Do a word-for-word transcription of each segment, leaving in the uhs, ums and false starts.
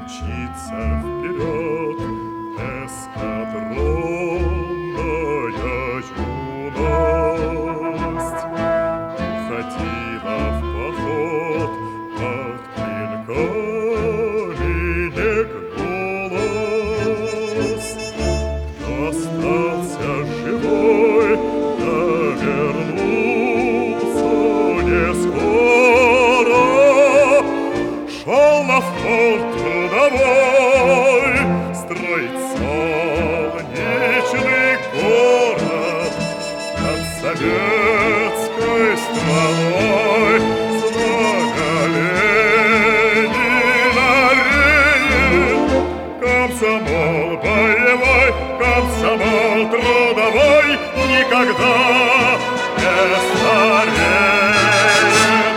мчится вперед эскадронная юность. Уходила в поход под клинками не гнулась. Кто остался живой, да вернулся не скоро. Шел на фронт трудовой строить солнечный город над советской страной. Знамя Ленина реет, комсомол боевой, комсомол трудовой никогда не стареет.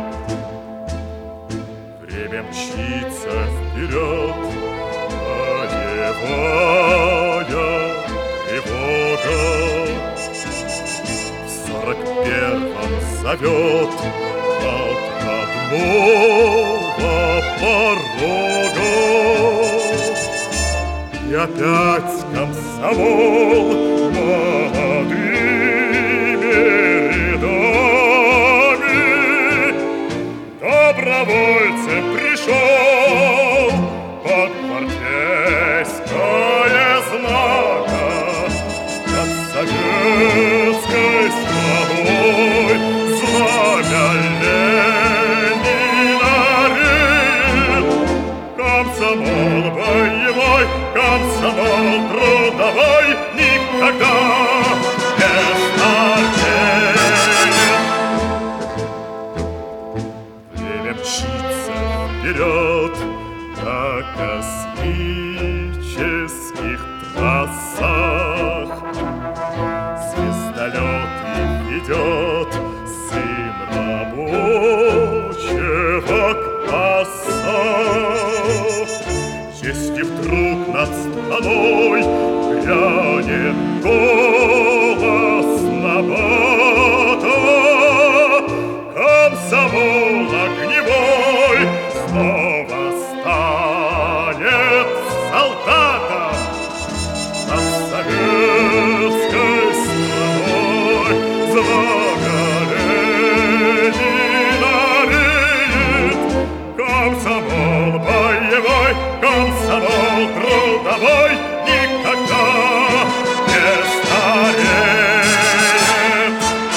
Время мчится вперед, боевая тревога. В сорок первом зовет от родного порога. И опять комсомол молодыми рядами добровольцем пришел под гвардейское знамя над советской страной. Знамя Ленина реет, комсомол боевой, комсомол трудовой никогда не стареет. Время мчится вперед на космических трассах. Звездолеты ведет сын рабочего класса. Если вдруг над страной грянет голос набата, комсомол огневой снова станет солдатом над советской страной. Знамя Ленина реет, комсомол боевой, комсомол трудовой никогда не стареет.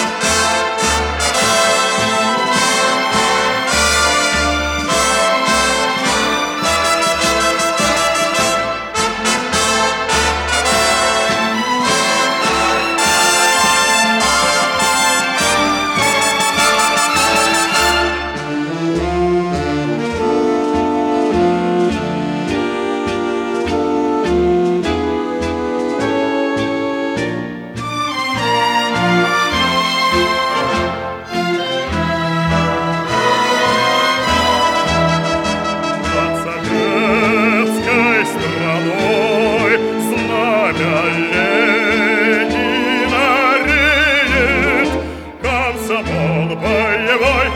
Знамя Ленина реет, комсомол боевой,